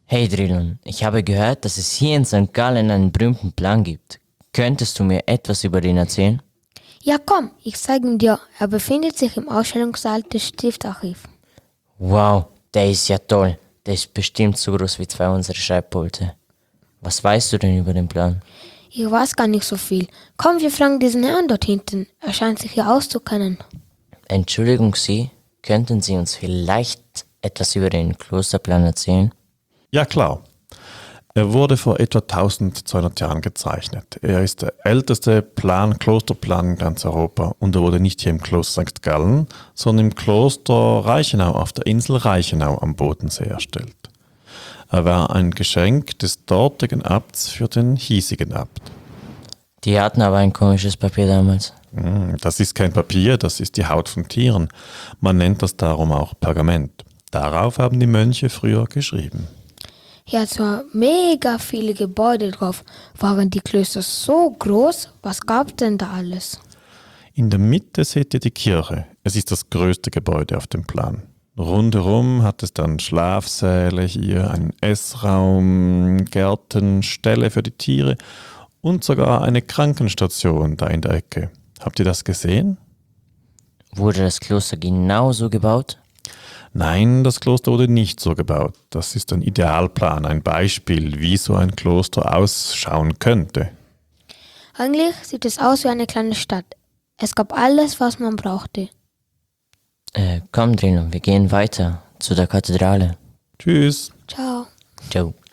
Hey Drilon, ich habe gehört, dass es hier in St. Gallen einen berühmten Plan gibt. Könntest du mir etwas über den erzählen? Ja, komm, ich zeige ihn dir. Er befindet sich im Ausstellungssaal des Stiftarchivs. Wow, der ist ja toll. Der ist bestimmt so groß wie zwei unserer Schreibpulte. Was weißt du denn über den Plan? Ich weiß gar nicht so viel. Komm, wir fragen diesen Herrn dort hinten. Er scheint sich hier auszukennen. Entschuldigung, Sie, könnten Sie uns vielleicht etwas über den Klosterplan erzählen? Ja klar. Er wurde vor etwa 1200 Jahren gezeichnet. Er ist der älteste Klosterplan in ganz Europa und er wurde nicht hier im Kloster St. Gallen, sondern im Kloster Reichenau auf der Insel Reichenau am Bodensee erstellt. Er war ein Geschenk des dortigen Abts für den hiesigen Abt. Die hatten aber ein komisches Papier damals. Das ist kein Papier, das ist die Haut von Tieren. Man nennt das darum auch Pergament. Darauf haben die Mönche früher geschrieben. Hier hat zwar mega viele Gebäude drauf. Waren die Klöster so groß? Was gab's denn da alles? In der Mitte seht ihr die Kirche. Es ist das größte Gebäude auf dem Plan. Rundherum hat es dann Schlafsäle, hier einen Essraum, Gärten, Ställe für die Tiere und sogar eine Krankenstation da in der Ecke. Habt ihr das gesehen? Wurde das Kloster genauso gebaut? Nein, das Kloster wurde nicht so gebaut. Das ist ein Idealplan, ein Beispiel, wie so ein Kloster ausschauen könnte. Eigentlich sieht es aus wie eine kleine Stadt. Es gab alles, was man brauchte. Komm, Drilon, wir gehen weiter zu der Kathedrale. Tschüss. Ciao. Ciao.